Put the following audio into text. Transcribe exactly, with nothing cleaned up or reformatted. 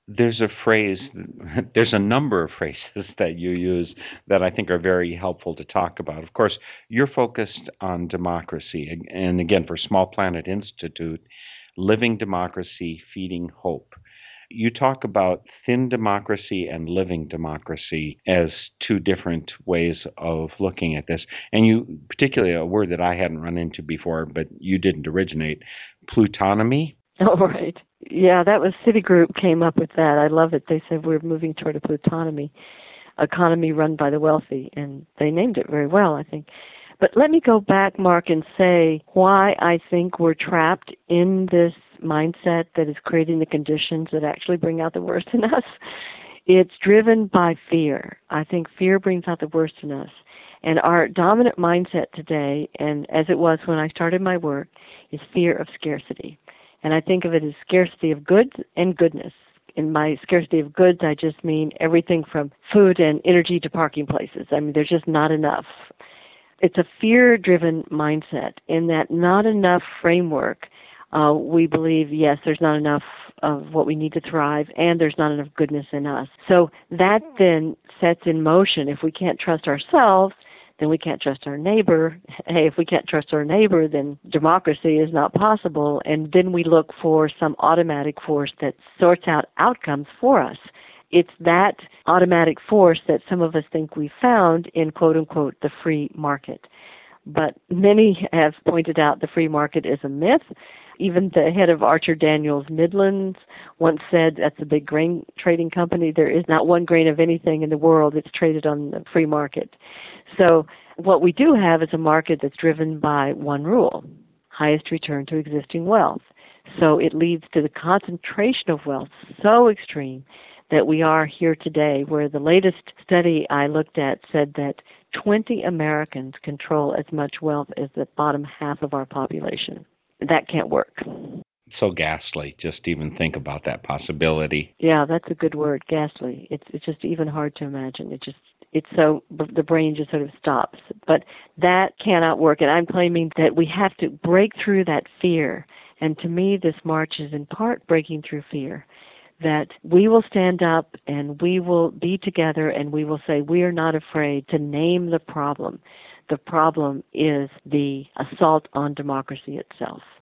There's a phrase, there's a number of phrases that you use that I think are very helpful to talk about. Of course, you're focused on democracy. And and again, for Small Planet Institute, living democracy, feeding hope. You talk about thin democracy and living democracy as two different ways of looking at this. And you, particularly a word that I hadn't run into before, but you didn't originate, plutonomy. Oh, right. Yeah, that was Citigroup came up with that. I love it. They said we're moving toward a plutonomy, economy run by the wealthy, and they named it very well, I think. But let me go back, Mark, and say why I think we're trapped in this mindset that is creating the conditions that actually bring out the worst in us. It's driven by fear. I think fear brings out the worst in us. And our dominant mindset today, and as it was when I started my work, is fear of scarcity. And I think of it as scarcity of goods and goodness. In my scarcity of goods, I just mean everything from food and energy to parking places. I mean, there's just not enough. It's a fear-driven mindset in that not enough framework. Uh, we believe, yes, there's not enough of what we need to thrive, and there's not enough goodness in us. So that then sets in motion, if we can't trust ourselves, then we can't trust our neighbor. Hey, if we can't trust our neighbor, then democracy is not possible. And then we look for some automatic force that sorts out outcomes for us. It's that automatic force that some of us think we found in, quote unquote, the free market. But many have pointed out the free market is a myth. Even the head of Archer Daniels Midlands once said at the big grain trading company, there is not one grain of anything in the world that's traded on the free market. So what we do have is a market that's driven by one rule, highest return to existing wealth. So it leads to the concentration of wealth so extreme that we are here today, where the latest study I looked at said that twenty Americans control as much wealth as the bottom half of our population. That can't work. So ghastly, just even think about that possibility. Yeah, that's a good word, ghastly. It's it's just even hard to imagine. It just it's so the brain just sort of stops. But that cannot work, and I'm claiming that we have to break through that fear. And to me, this march is in part breaking through fear. That we will stand up and we will be together and we will say we are not afraid to name the problem. The problem is the assault on democracy itself.